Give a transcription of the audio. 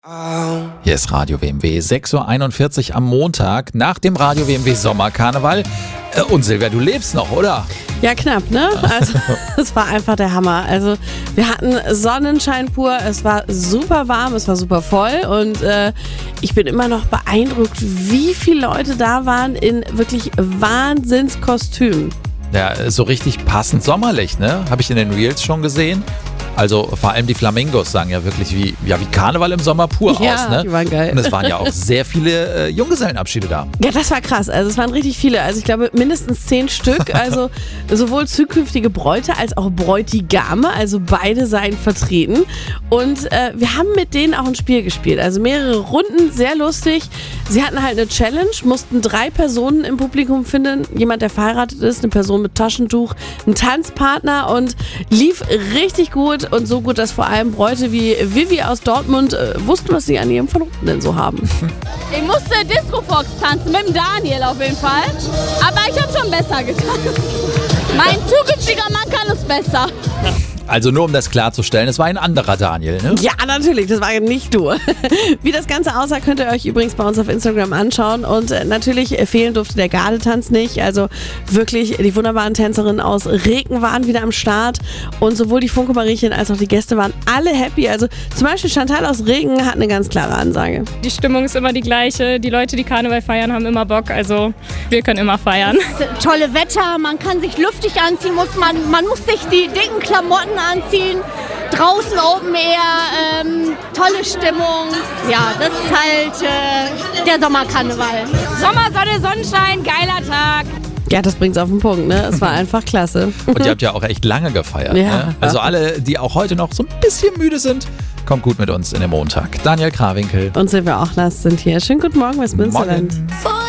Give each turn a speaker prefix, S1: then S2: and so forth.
S1: Hier ist Radio WMW, 6:41 Uhr am Montag nach dem Radio WMW Sommerkarneval. Und Silvia, du lebst noch, oder?
S2: Ja, knapp, ne? Also, es war einfach der Hammer. Also, wir hatten Sonnenschein pur, es war super warm, es war super voll und ich bin immer noch beeindruckt, wie viele Leute da waren in wirklich Wahnsinnskostümen.
S1: Ja, so richtig passend sommerlich, ne? Habe ich in den Reels schon gesehen. Also vor allem die Flamingos sahen ja wirklich wie Karneval im Sommer pur aus, ne?
S2: Die waren geil.
S1: Und es waren ja auch sehr viele Junggesellenabschiede da.
S2: Ja, das war krass. Also es waren richtig viele. Also ich glaube mindestens 10 Stück. Also sowohl zukünftige Bräute als auch Bräutigame. Also beide seien vertreten. Und wir haben mit denen auch ein Spiel gespielt. Also mehrere Runden, sehr lustig. Sie hatten halt eine Challenge, mussten 3 Personen im Publikum finden. Jemand, der verheiratet ist, eine Person mit Taschentuch, ein Tanzpartner und lief richtig gut. Und so gut, dass vor allem Bräute wie Vivi aus Dortmund wussten, was sie an ihrem Verlobten denn so haben.
S3: Ich musste Disco Fox tanzen, mit dem Daniel auf jeden Fall. Aber ich habe schon besser getanzt. Mein zukünftiger Mann kann es besser.
S1: Also nur um das klarzustellen, es war ein anderer Daniel, ne?
S2: Ja, natürlich, das war nicht du. Wie das Ganze aussah, könnt ihr euch übrigens bei uns auf Instagram anschauen. Und natürlich fehlen durfte der Gardetanz nicht. Also wirklich, die wunderbaren Tänzerinnen aus Reken waren wieder am Start. Und sowohl die Funke Mariechen als auch die Gäste waren alle happy. Also zum Beispiel Chantal aus Reken hat eine ganz klare Ansage.
S4: Die Stimmung ist immer die gleiche. Die Leute, die Karneval feiern, haben immer Bock. Also wir können immer feiern.
S3: Tolle Wetter, man kann sich luftig anziehen, man muss sich die dicken Klamotten anziehen, draußen Open Air, tolle Stimmung. Ja, das ist halt der Sommerkarneval. Sommer, Sonne, Sonnenschein, geiler Tag.
S2: Ja, das bringt's auf den Punkt, ne? Es war einfach klasse.
S1: Und ihr habt ja auch echt lange gefeiert,
S2: Ja.
S1: ne? Also alle, die auch heute noch so ein bisschen müde sind, kommt gut mit uns in den Montag. Daniel Krawinkel.
S2: Und Silvia Ochlers sind hier. Schönen guten Morgen, Westminsterland.
S1: Morgen.